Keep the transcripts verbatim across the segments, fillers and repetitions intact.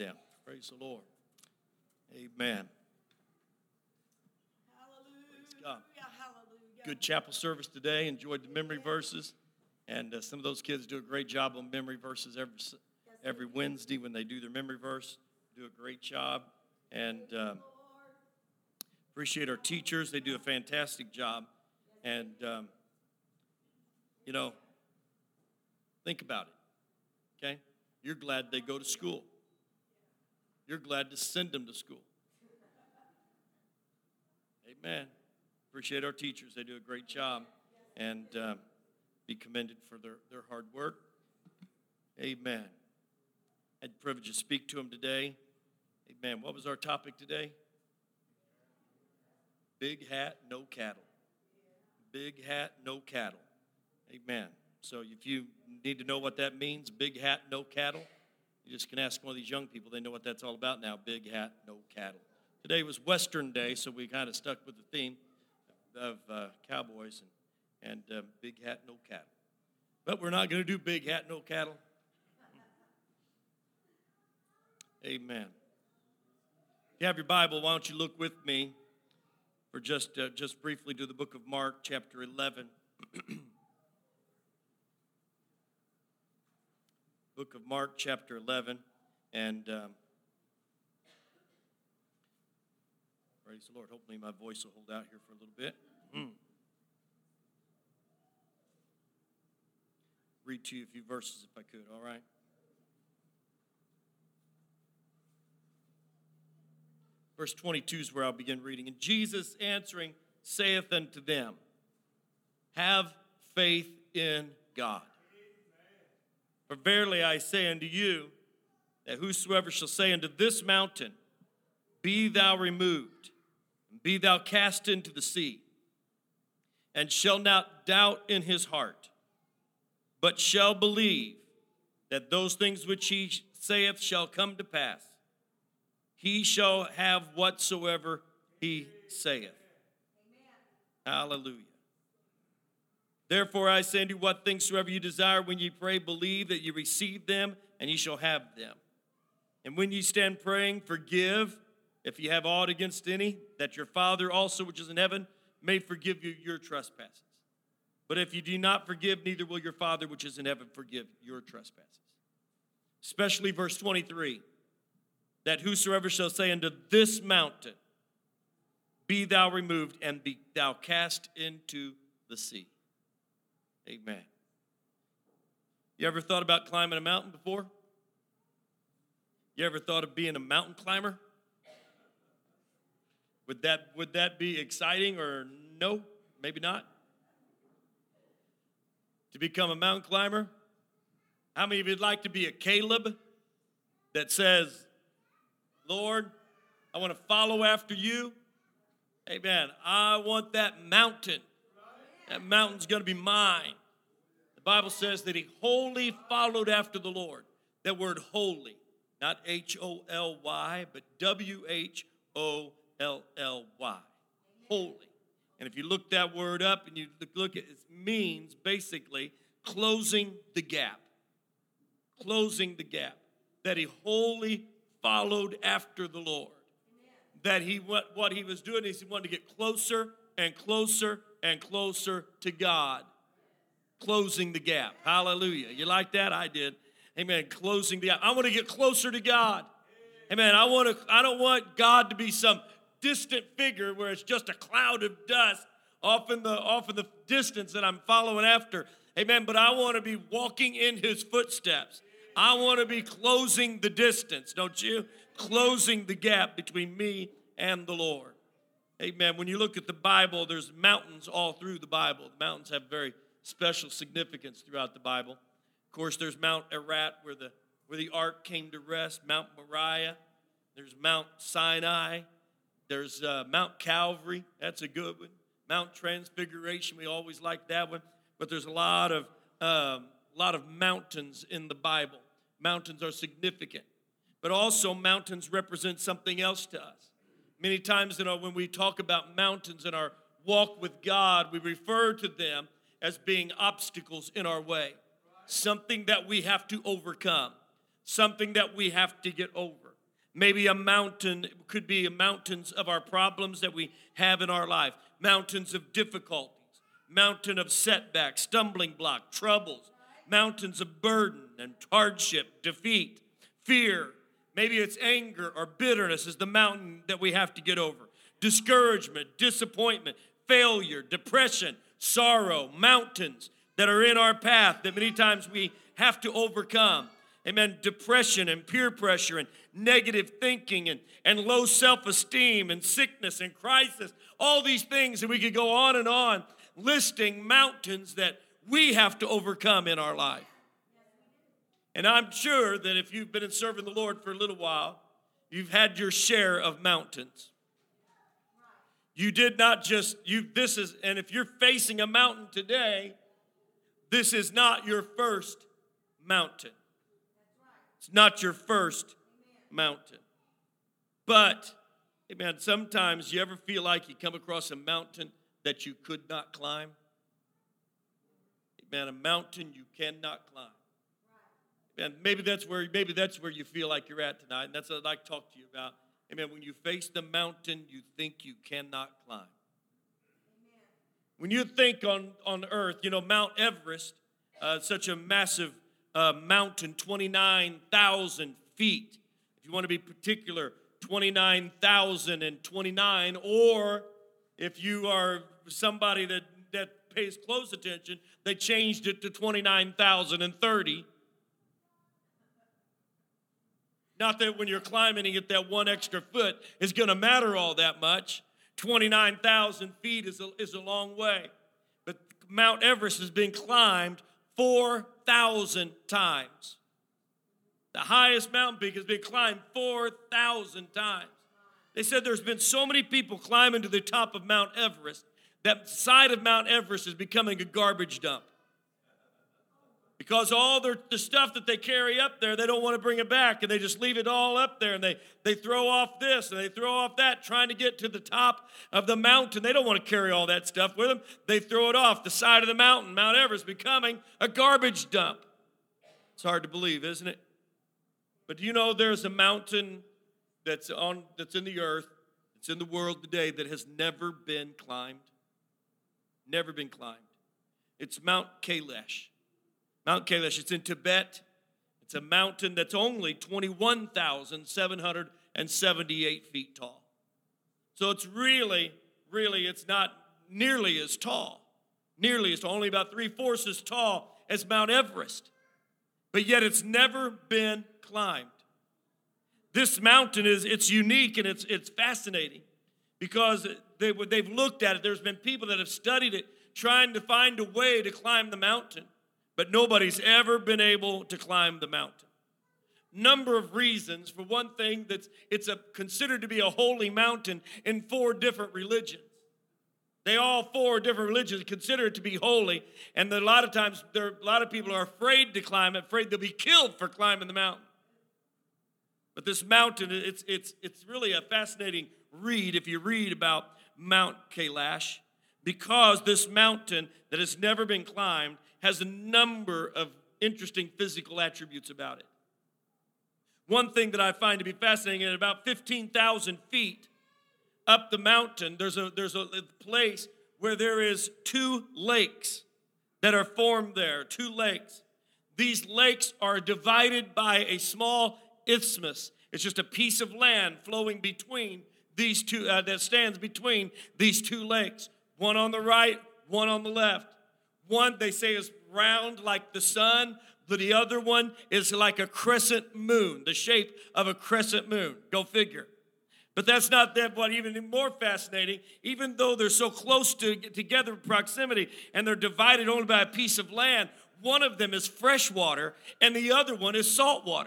them. Praise the Lord. Amen. Hallelujah. Praise God. Hallelujah. Good chapel service today. Enjoyed the memory verses. And uh, some of those kids do a great job on memory verses every every Wednesday when they do their memory verse. Do a great job. And um, appreciate our teachers. They do a fantastic job. And, um, you know, think about it, okay? You're glad they go to school. You're glad to send them to school. Amen. Appreciate our teachers. They do a great job. And um, be commended for their, their hard work. Amen. Had the privilege to speak to them today. Amen. What was our topic today? Big hat, no cattle. Big hat, no cattle. Amen. So if you need to know what that means, big hat, no cattle, you just can ask one of these young people. They know what that's all about now, big hat, no cattle. Today was Western Day, so we kind of stuck with the theme of uh, cowboys and, and uh, big hat, no cattle. But we're not going to do big hat, no cattle. Amen. If you have your Bible, why don't you look with me for just uh, just briefly to the book of Mark, chapter eleven. Book of Mark, chapter eleven, and um, praise the Lord. Hopefully my voice will hold out here for a little bit. Mm. Read to you a few verses if I could, all right? Verse twenty-two is where I'll begin reading. And Jesus answering saith unto them, have faith in God. For verily I say unto you, that whosoever shall say unto this mountain, be thou removed, and be thou cast into the sea, and shall not doubt in his heart, but shall believe that those things which he saith shall come to pass, he shall have whatsoever he saith. Amen. Hallelujah. Therefore I say unto you, what things soever you desire when ye pray, believe that ye receive them, and ye shall have them. And when ye stand praying, forgive, if ye have aught against any, that your Father also which is in heaven may forgive you your trespasses. But if you do not forgive, neither will your Father which is in heaven forgive your trespasses. Especially verse twenty-three. That whosoever shall say unto this mountain, be thou removed, and be thou cast into the sea. Amen. You ever thought about climbing a mountain before? You ever thought of being a mountain climber? Would that, would that be exciting or no? Maybe not. To become a mountain climber? How many of you'd like to be a Caleb that says, Lord, I want to follow after you. Amen. I want that mountain. That mountain's going to be mine. The Bible says that he wholly followed after the Lord. That word holy, not H O L Y, but W H O L L Y. Holy. And if you look that word up and you look at it, it means basically closing the gap. Closing the gap. That he wholly followed after the Lord. That he what, what he was doing is he wanted to get closer and closer and closer to God. Closing the gap. Hallelujah. You like that? I did. Amen. Closing the gap. I want to get closer to God. Amen. I want to I don't want God to be some distant figure where it's just a cloud of dust off in the off in the distance that I'm following after. Amen. But I want to be walking in his footsteps. I want to be closing the distance, don't you? Closing the gap between me and the Lord. Amen. When you look at the Bible, there's mountains all through the Bible. The mountains have very special significance throughout the Bible. Of course, there's Mount Ararat where the, where the ark came to rest, Mount Moriah. There's Mount Sinai. There's uh, Mount Calvary. That's a good one. Mount Transfiguration. We always like that one. But there's a lot of um, a lot of mountains in the Bible. Mountains are significant. But also mountains represent something else to us. Many times, you know, when we talk about mountains in our walk with God, we refer to them as being obstacles in our way. Something that we have to overcome. Something that we have to get over. Maybe a mountain could be mountains of our problems that we have in our life, mountains of difficulties, mountain of setbacks, stumbling block, troubles, mountains of burden and hardship, defeat, fear. Maybe it's anger or bitterness is the mountain that we have to get over. Discouragement, disappointment, failure, depression, sorrow, mountains that are in our path that many times we have to overcome. Amen. Depression and peer pressure and negative thinking and, and low self-esteem and sickness and crisis. All these things, and we could go on and on listing mountains that we have to overcome in our life. And I'm sure that if you've been serving the Lord for a little while, you've had your share of mountains. You did not just, you. This is, and if you're facing a mountain today, this is not your first mountain. It's not your first mountain. But, amen, sometimes you ever feel like you come across a mountain that you could not climb? Amen, a mountain you cannot climb. And maybe that's where maybe that's where you feel like you're at tonight, and that's what I'd like to talk to you about. Amen. When you face the mountain you think you cannot climb. Amen. When you think on, on earth, you know, Mount Everest, uh, such a massive uh, mountain, twenty-nine thousand feet. If you want to be particular, twenty-nine thousand twenty-nine, or if you are somebody that, that pays close attention, they changed it to twenty-nine thousand thirty. Not that when you're climbing it, that one extra foot is going to matter all that much. twenty-nine thousand feet is a, is a long way. But Mount Everest has been climbed four thousand times. The highest mountain peak has been climbed four thousand times. They said there's been so many people climbing to the top of Mount Everest that the side of Mount Everest is becoming a garbage dump. Because all their, the stuff that they carry up there, they don't want to bring it back, and they just leave it all up there, and they, they throw off this, and they throw off that, trying to get to the top of the mountain. They don't want to carry all that stuff with them. They throw it off the side of the mountain. Mount Everest becoming a garbage dump. It's hard to believe, isn't it? But do you know there's a mountain that's on that's in the earth, it's in the world today, that has never been climbed? Never been climbed. It's Mount Kailash. Mount Kailash, it's in Tibet. It's a mountain that's only twenty-one thousand seven hundred seventy-eight feet tall. So it's really, really, it's not nearly as tall. Nearly as tall, only about three-fourths as tall as Mount Everest. But yet it's never been climbed. This mountain is, it's unique and it's, it's fascinating because they, they've looked at it. There's been people that have studied it trying to find a way to climb the mountain. But nobody's ever been able to climb the mountain. Number of reasons. For one thing, that's it's a, considered to be a holy mountain in four different religions. They all four different religions consider it to be holy, and a lot of times there a lot of people are afraid to climb it, afraid they'll be killed for climbing the mountain. But this mountain, it's it's it's really a fascinating read if you read about Mount Kailash, because this mountain that has never been climbed has a number of interesting physical attributes about it. One thing that I find to be fascinating, at about fifteen thousand feet up the mountain, there's a, there's a place where there is two lakes that are formed there, two lakes. These lakes are divided by a small isthmus. It's just a piece of land flowing between these two, uh, that stands between these two lakes. One on the right, one on the left. One, they say, is round like the sun. The other one is like a crescent moon, the shape of a crescent moon. Go figure. But that's not that. What even more fascinating, even though they're so close to together in proximity and they're divided only by a piece of land, one of them is fresh water and the other one is salt water.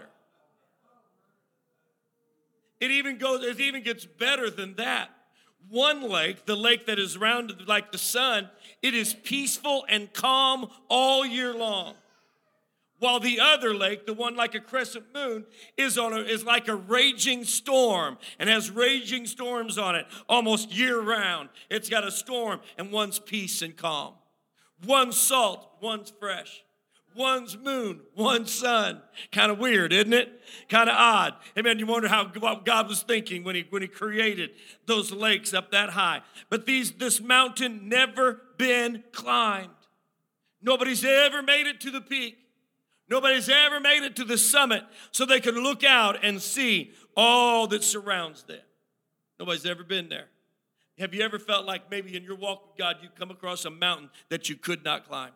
It even goes. It even gets better than that. One lake, the lake that is rounded like the sun, it is peaceful and calm all year long. While the other lake, the one like a crescent moon, is on a, is like a raging storm and has raging storms on it almost year round. It's got a storm, and one's peace and calm. One's salt, one's fresh. one's moon, one's sun. Kind of weird, isn't it? Kind of odd. Amen. You wonder how what God was thinking when he when he created those lakes up that high. But these this mountain never been climbed. Nobody's ever made it to the peak. Nobody's ever made it to the summit so they can look out and see all that surrounds them. Nobody's ever been there. Have you ever felt like maybe in your walk with God you come across a mountain that you could not climb?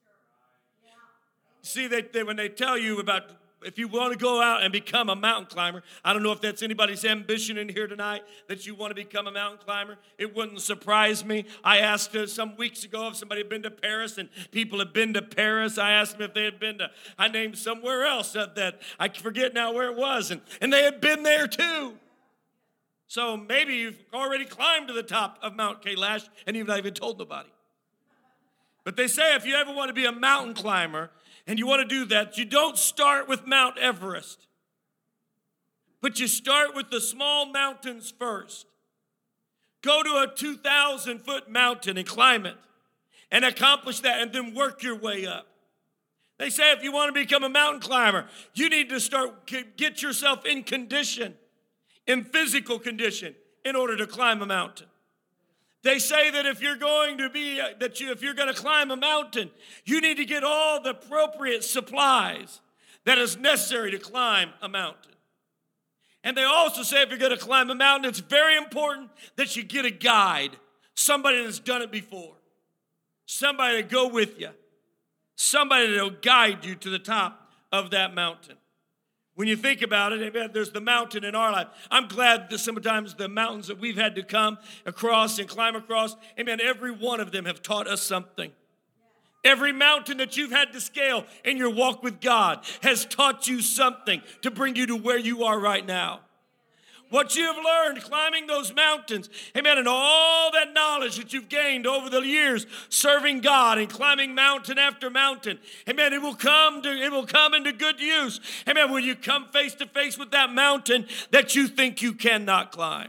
See, they, they, when they tell you about if you want to go out and become a mountain climber, I don't know if that's anybody's ambition in here tonight, that you want to become a mountain climber. It wouldn't surprise me. I asked uh, some weeks ago if somebody had been to Paris, and people had been to Paris. I asked them if they had been to, I named somewhere else that, that I forget now where it was, and, and they had been there too. So maybe you've already climbed to the top of Mount Kailash, and you've not even told nobody. But they say if you ever want to be a mountain climber, and you want to do that, you don't start with Mount Everest, but you start with the small mountains first. Go to a two thousand foot mountain and climb it and accomplish that, and then work your way up. They say if you want to become a mountain climber, you need to start, get yourself in condition, in physical condition, in order to climb a mountain. They say that if you're going to be, that you, if you're going to climb a mountain, you need to get all the appropriate supplies that is necessary to climb a mountain. And they also say if you're going to climb a mountain, it's very important that you get a guide, somebody that's done it before, somebody to go with you, somebody that will guide you to the top of that mountain. When you think about it, amen, there's the mountain in our life. I'm glad that sometimes the mountains that we've had to come across and climb across, amen, every one of them have taught us something. Every mountain that you've had to scale in your walk with God has taught you something to bring you to where you are right now. What you have learned climbing those mountains, amen, and all that knowledge that you've gained over the years serving God and climbing mountain after mountain, amen, it will come to, it will come into good use, amen, when you come face to face with that mountain that you think you cannot climb.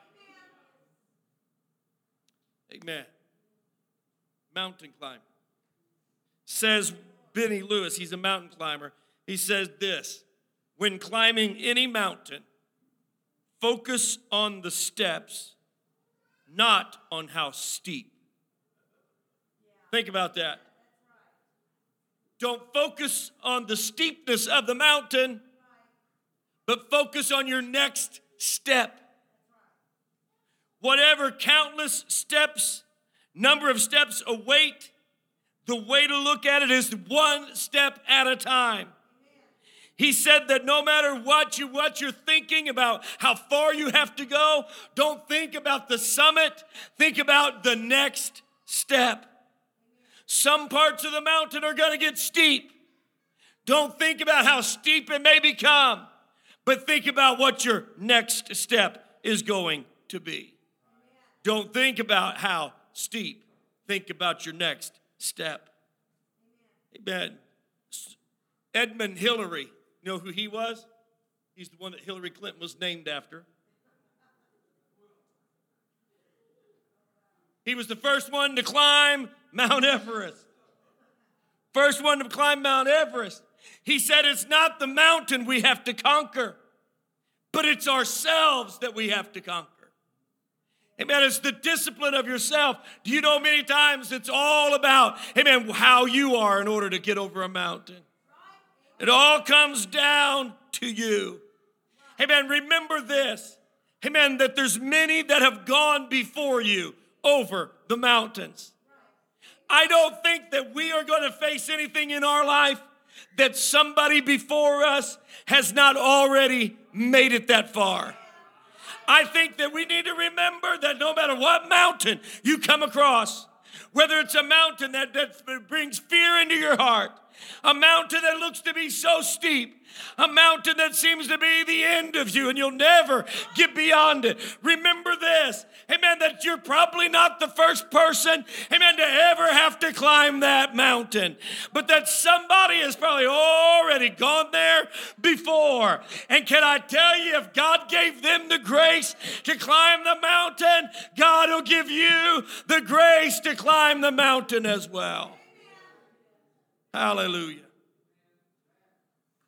Amen. Mountain climber. Says Benny Lewis, he's a mountain climber. He says this: when climbing any mountain, focus on the steps, not on how steep. Think about that. Don't focus on the steepness of the mountain, but focus on your next step. Whatever countless steps, number of steps await, the way to look at it is one step at a time. He said that no matter what, you, what you're thinking about, how far you have to go, don't think about the summit. Think about the next step. Some parts of the mountain are going to get steep. Don't think about how steep it may become, but think about what your next step is going to be. Don't think about how steep. Think about your next step. Amen. Edmund Hillary. You know who he was? He's the one that Hillary Clinton was named after. He was the first one to climb Mount Everest. First one to climb Mount Everest. He said it's not the mountain we have to conquer, but it's ourselves that we have to conquer. Amen. It's the discipline of yourself. Do you know many times it's all about, amen, how you are in order to get over a mountain. It all comes down to you. Amen. Remember this. Amen. That there's many that have gone before you over the mountains. I don't think that we are going to face anything in our life that somebody before us has not already made it that far. I think that we need to remember that no matter what mountain you come across, whether it's a mountain that, that brings fear into your heart, a mountain that looks to be so steep, a mountain that seems to be the end of you and you'll never get beyond it. Remember this, amen, that you're probably not the first person, amen, to ever have to climb that mountain, but that somebody has probably already gone there before. And can I tell you, if God gave them the grace to climb the mountain, God will give you the grace to climb the mountain as well. Hallelujah.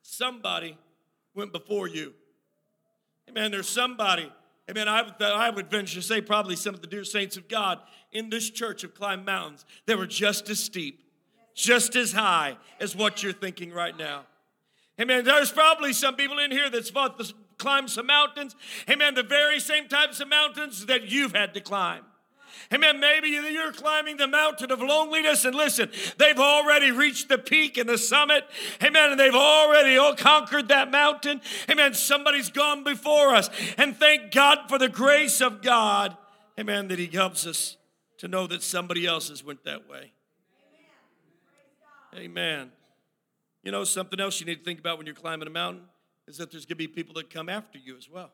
somebody went before you. Amen. There's somebody. Amen. I would, I would venture to say probably some of the dear saints of God in this church have climbed mountains that were just as steep, just as high as what you're thinking right now. Amen. There's probably some people in here that's fought to climb some mountains. Amen. The very same types of mountains that you've had to climb. Amen. Maybe you're climbing the mountain of loneliness, and listen, they've already reached the peak and the summit. Amen. And they've already all conquered that mountain. Amen. Somebody's gone before us, and thank God for the grace of God. Amen. That He helps us to know that somebody else has went that way. Amen. You know, something else you need to think about when you're climbing a mountain is that there's going to be people that come after you as well.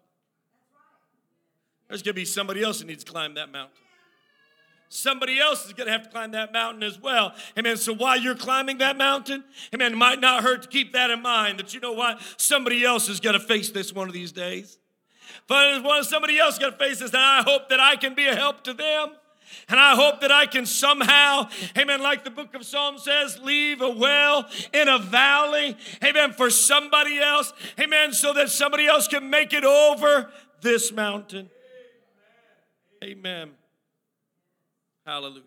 There's going to be somebody else that needs to climb that mountain. Somebody else is going to have to climb that mountain as well. Amen. So while you're climbing that mountain, amen, it might not hurt to keep that in mind, that you know what? Somebody else is going to face this one of these days. But somebody else is going to face this, and I hope that I can be a help to them. And I hope that I can somehow, amen, like the book of Psalms says, leave a well in a valley, amen, for somebody else, amen, so that somebody else can make it over this mountain. Amen. Hallelujah.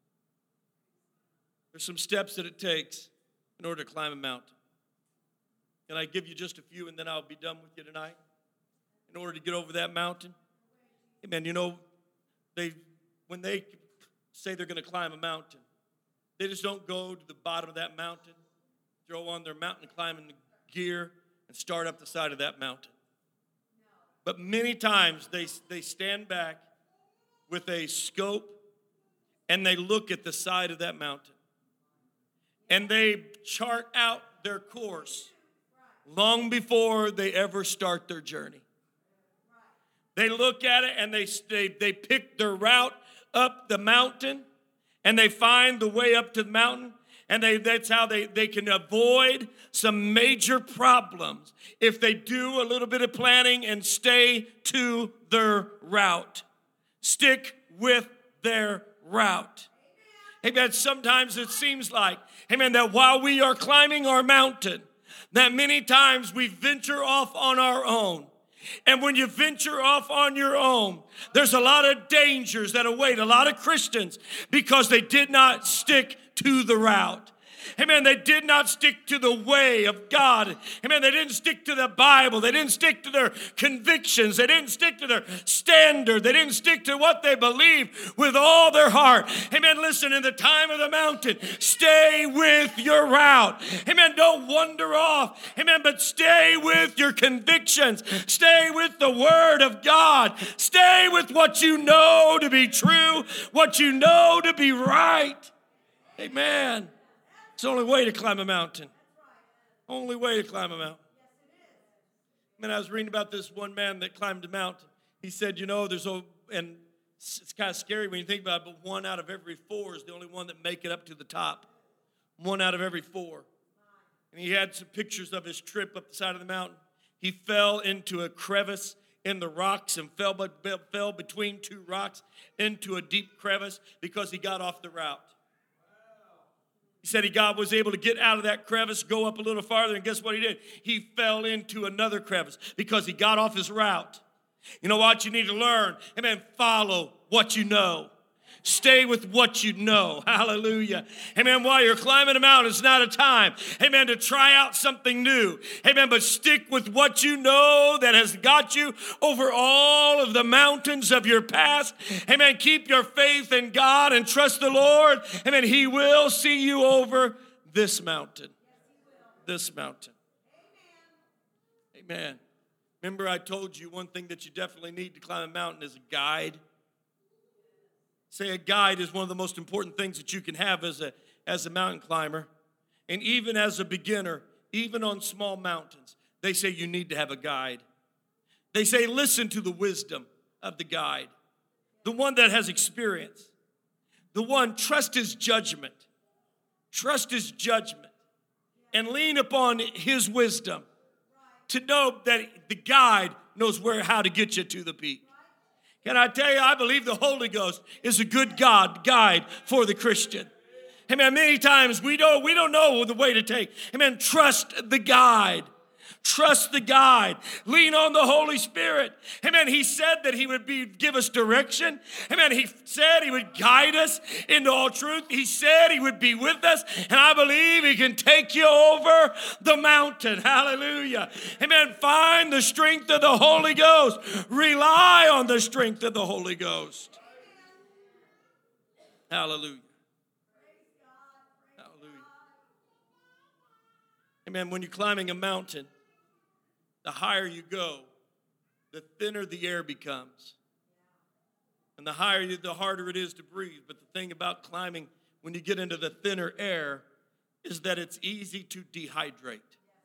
There's some steps that it takes in order to climb a mountain. Can I give you just a few, and then I'll be done with you tonight? In order to get over that mountain. Amen. You know, they when they say they're going to climb a mountain, they just don't go to the bottom of that mountain, throw on their mountain climbing gear, and start up the side of that mountain. But many times they, they stand back with a scope, and they look at the side of that mountain. And they chart out their course long before they ever start their journey. They look at it, and they, they, they pick their route up the mountain, and they find the way up to the mountain, and they, that's how they, they can avoid some major problems if they do a little bit of planning and stay to their route. Stick with their route. Amen. Sometimes it seems like, amen, that while we are climbing our mountain, that many times we venture off on our own. And when you venture off on your own, there's a lot of dangers that await a lot of Christians because they did not stick to the route. Amen. They did not stick to the way of God. Amen. They didn't stick to the Bible. They didn't stick to their convictions. They didn't stick to their standard. They didn't stick to what they believed with all their heart. Amen. Listen, in the time of the mountain, stay with your route. Amen. Don't wander off. Amen. But stay with your convictions. Stay with the Word of God. Stay with what you know to be true, what you know to be right. Amen. It's the only way to climb a mountain. Only way to climb a mountain. Man, I was reading about this one man that climbed a mountain. He said, you know, there's a, and it's kind of scary when you think about it, but one out of every four is the only one that make it up to the top. One out of every four. And he had some pictures of his trip up the side of the mountain. He fell into a crevice in the rocks and fell, fell between two rocks into a deep crevice because he got off the route. He said he God was able to get out of that crevice, go up a little farther, and guess what he did? He fell into another crevice because he got off his route. You know what? You need to learn. Amen. Follow what you know. Stay with what you know. Hallelujah. Amen. While you're climbing a mountain, it's not a time, amen, to try out something new. Amen. But stick with what you know that has got you over all of the mountains of your past. Amen. Keep your faith in God and trust the Lord. Amen. He will see you over this mountain. This mountain. Amen. Remember, I told you one thing that you definitely need to climb a mountain is a guide. Say a guide is one of the most important things that you can have as a, as a mountain climber. And even as a beginner, even on small mountains, they say you need to have a guide. They say listen to the wisdom of the guide, the one that has experience, the one, trust his judgment, trust his judgment, and lean upon his wisdom to know that the guide knows where, how to get you to the peak. Can I tell you, I believe the Holy Ghost is a good God guide for the Christian. Amen. Many times we don't, we don't know the way to take. Amen. Trust the guide. Trust the guide. Lean on the Holy Spirit. Amen. He said that he would be give us direction. Amen. He said he would guide us into all truth. He said he would be with us. And I believe he can take you over the mountain. Hallelujah. Amen. Find the strength of the Holy Ghost. Rely on the strength of the Holy Ghost. Hallelujah. Hallelujah. Amen. When you're climbing a mountain, the higher you go, the thinner the air becomes. And the higher you, the harder it is to breathe. But the thing about climbing, when you get into the thinner air, is that it's easy to dehydrate.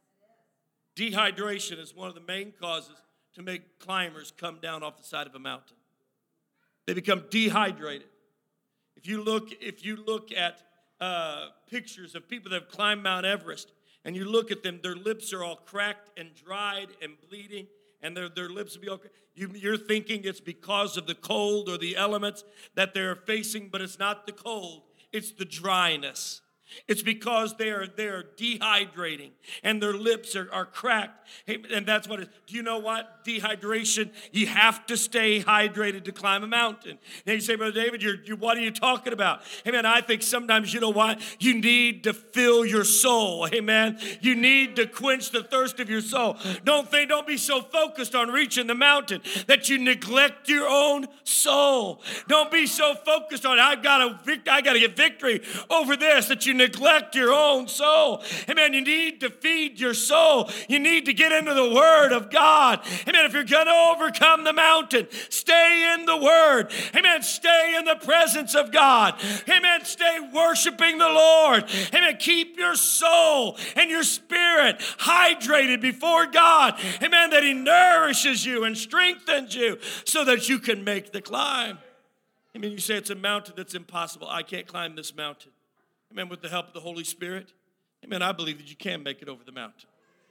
Dehydration is one of the main causes to make climbers come down off the side of a mountain. They become dehydrated. If you look, if you look at uh, pictures of people that have climbed Mount Everest, and you look at them, their lips are all cracked and dried and bleeding, and their, their lips will be all you, You're thinking it's because of the cold or the elements that they're facing, but it's not the cold, it's the dryness. It's because they're they're dehydrating and their lips are, are cracked. Hey, and that's what it is. Do you know what? Dehydration, you have to stay hydrated to climb a mountain. Now you say, Brother David, you're, you're, what are you talking about? Hey, man, I think sometimes, you know what? You need to fill your soul. Amen. You need to quench the thirst of your soul. Don't think, don't be so focused on reaching the mountain that you neglect your own soul. Don't be so focused on, I've got to, I got to get victory over this, that you neglect your own soul. Amen. You need to feed your soul. You need to get into the Word of God. Amen. If you're going to overcome the mountain, stay in the Word. Amen. Stay in the presence of God. Amen. Stay worshiping the Lord. Amen. Keep your soul and your spirit hydrated before God. Amen. That He nourishes you and strengthens you so that you can make the climb. Amen. You say it's a mountain that's impossible. I can't climb this mountain. Amen. With the help of the Holy Spirit. Amen. I believe that you can make it over the mountain.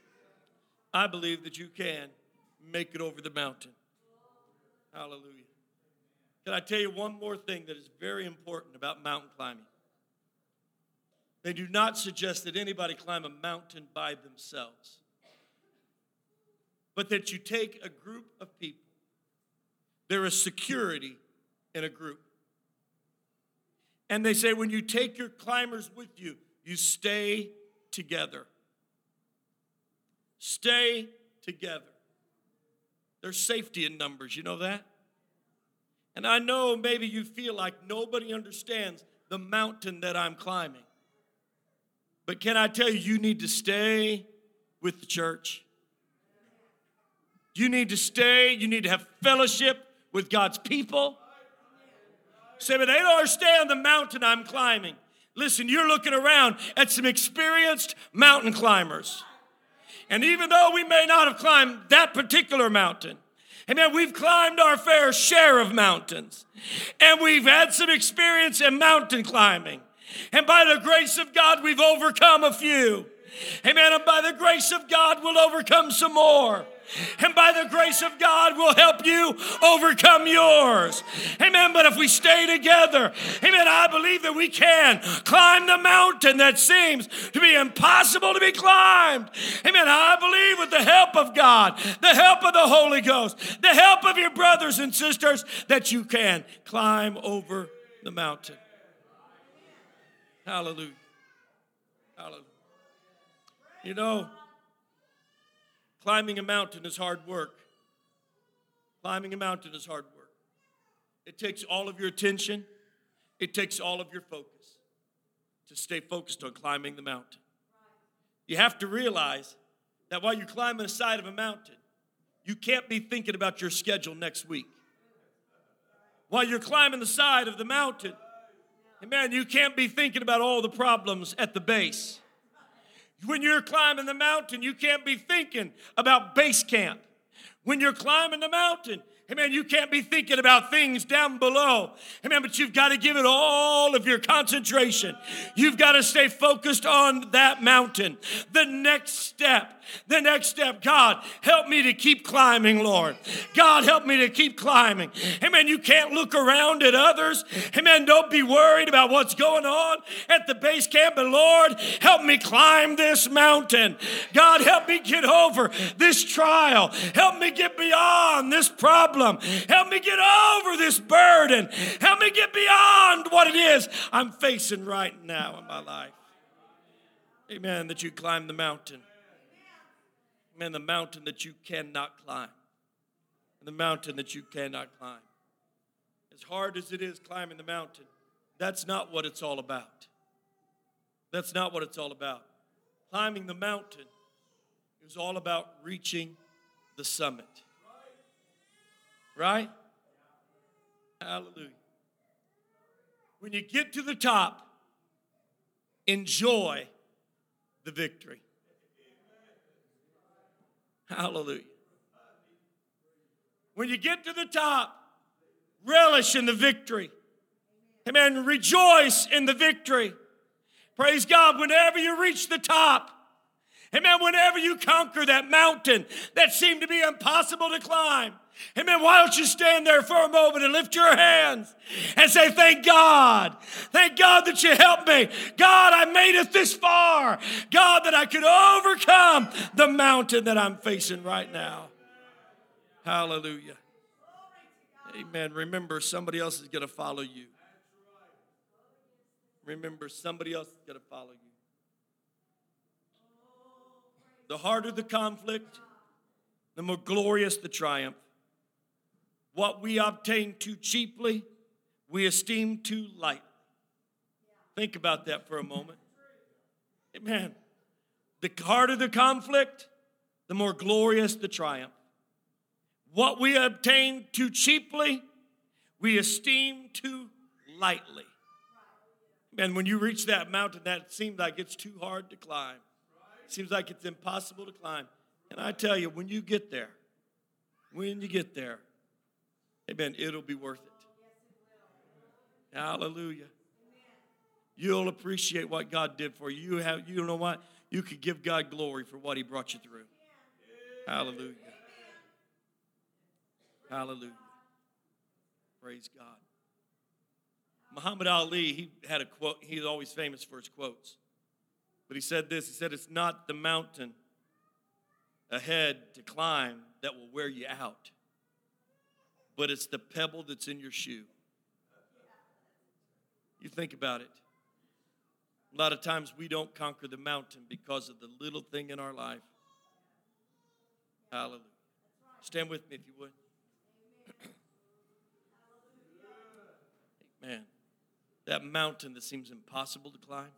I believe that you can make it over the mountain. Hallelujah. Can I tell you one more thing that is very important about mountain climbing? They do not suggest that anybody climb a mountain by themselves, but that you take a group of people. There is security in a group. And they say when you take your climbers with you, you stay together. Stay together. There's safety in numbers, you know that? And I know maybe you feel like nobody understands the mountain that I'm climbing. But can I tell you, you need to stay with the church. You need to stay, you need to have fellowship with God's people. Say, but they don't understand the mountain I'm climbing. Listen, you're looking around at some experienced mountain climbers. And even though we may not have climbed that particular mountain, amen, we've climbed our fair share of mountains. And we've had some experience in mountain climbing. And by the grace of God, we've overcome a few. Amen, and by the grace of God, we'll overcome some more. And by the grace of God, we'll help you overcome yours. Amen. But if we stay together, amen, I believe that we can climb the mountain that seems to be impossible to be climbed. Amen. I believe with the help of God, the help of the Holy Ghost, the help of your brothers and sisters, that you can climb over the mountain. Hallelujah. Hallelujah. You know, climbing a mountain is hard work. Climbing a mountain is hard work. It takes all of your attention. It takes all of your focus to stay focused on climbing the mountain. You have to realize that while you're climbing the side of a mountain, you can't be thinking about your schedule next week. While you're climbing the side of the mountain, amen, you can't be thinking about all the problems at the base. When you're climbing the mountain, you can't be thinking about base camp. When you're climbing the mountain, amen, you can't be thinking about things down below. Amen, but you've got to give it all of your concentration. You've got to stay focused on that mountain. The next step, the next step, God, help me to keep climbing, Lord. God, help me to keep climbing. Amen, you can't look around at others. Amen, don't be worried about what's going on at the base camp. But Lord, help me climb this mountain. God, help me get over this trial. Help me get beyond this problem. Help me get over this burden. Help me get beyond what it is I'm facing right now in my life. Amen, that you climb the mountain. Amen, the mountain that you cannot climb. The mountain that you cannot climb. As hard as it is climbing the mountain, that's not what it's all about. That's not what it's all about. Climbing the mountain is all about reaching the summit. Right? Hallelujah. When you get to the top, enjoy the victory. Hallelujah. When you get to the top, relish in the victory. Amen. Rejoice in the victory. Praise God. Whenever you reach the top, amen, whenever you conquer that mountain that seemed to be impossible to climb, amen, why don't you stand there for a moment and lift your hands and say, thank God. Thank God that you helped me. God, I made it this far. God, that I could overcome the mountain that I'm facing right now. Hallelujah. Amen. Remember, somebody else is going to follow you. Remember, somebody else is going to follow you. The harder the conflict, the more glorious the triumph. What we obtain too cheaply, we esteem too lightly. Think about that for a moment. Amen. The harder the conflict, the more glorious the triumph. What we obtain too cheaply, we esteem too lightly. And when you reach that mountain, that seems like it's too hard to climb. It seems like it's impossible to climb. And I tell you, when you get there, when you get there, amen, it'll be worth it. Hallelujah. You'll appreciate what God did for you. You have, you know what? You could give God glory for what he brought you through. Hallelujah. Hallelujah. Praise God. Muhammad Ali, he had a quote. He's always famous for his quotes. But he said this. He said, it's not the mountain ahead to climb that will wear you out, but it's the pebble that's in your shoe. You think about it. A lot of times we don't conquer the mountain because of the little thing in our life. Hallelujah. Stand with me if you would. Man, that mountain that seems impossible to climb,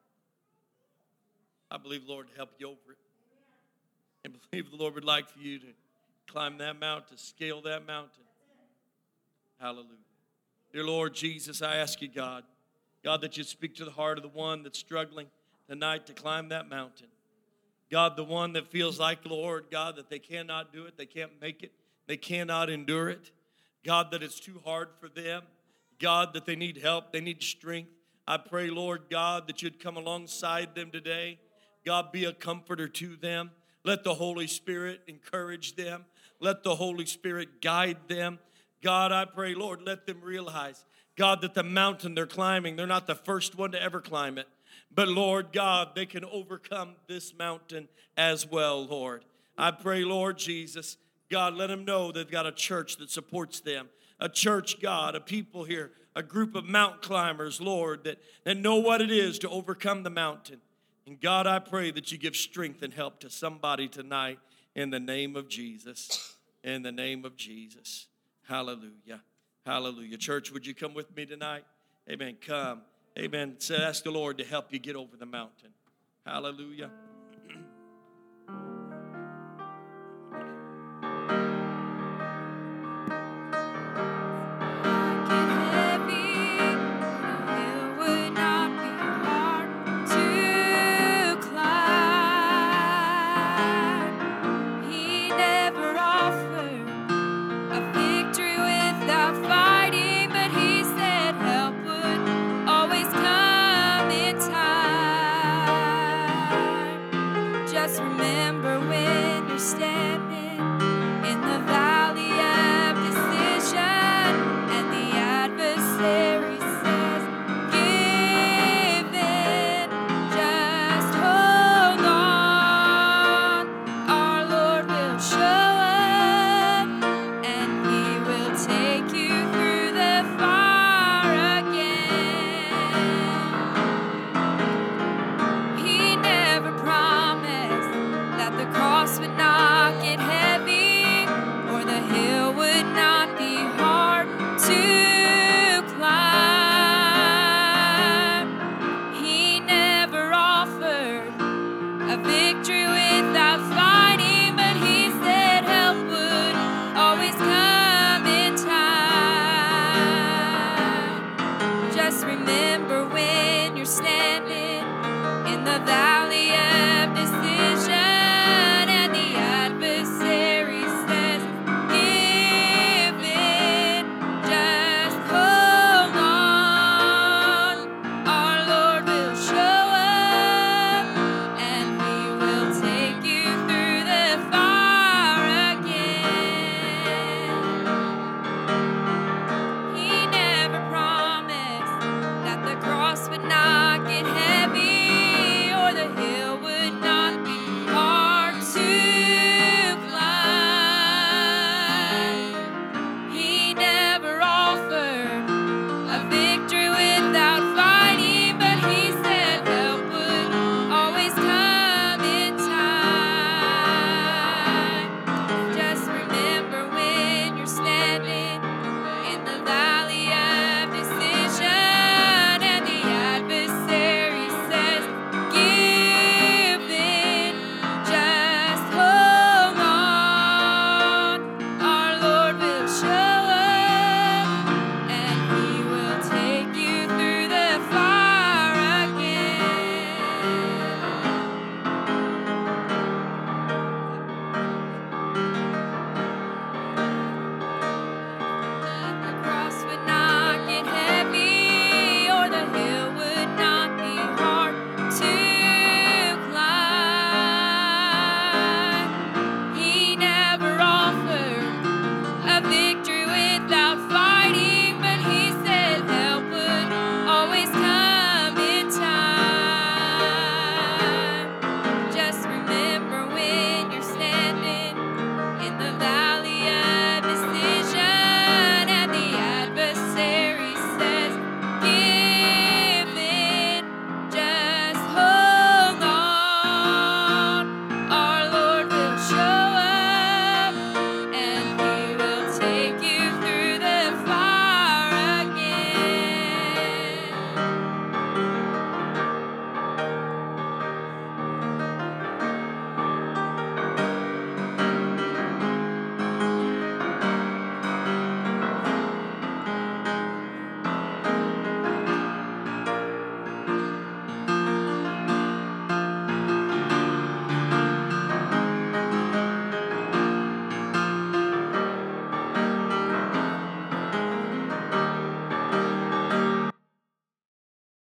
I believe the Lord will help you over it. And believe the Lord would like for you to climb that mountain, to scale that mountain. Hallelujah. Dear Lord Jesus, I ask you, God, God, that you speak to the heart of the one that's struggling tonight to climb that mountain. God, the one that feels like, Lord, God, that they cannot do it, they can't make it, they cannot endure it. God, that it's too hard for them. God, that they need help, they need strength. I pray, Lord God, that you'd come alongside them today. God, be a comforter to them. Let the Holy Spirit encourage them. Let the Holy Spirit guide them. God, I pray, Lord, let them realize, God, that the mountain they're climbing, they're not the first one to ever climb it. But, Lord God, they can overcome this mountain as well, Lord. I pray, Lord Jesus, God, let them know they've got a church that supports them. A church, God, a people here, a group of mountain climbers, Lord, that, that know what it is to overcome the mountain. And God, I pray that you give strength and help to somebody tonight in the name of Jesus. In the name of Jesus. Hallelujah. Hallelujah. Church, would you come with me tonight? Amen. Come. Amen. So ask the Lord to help you get over the mountain. Hallelujah.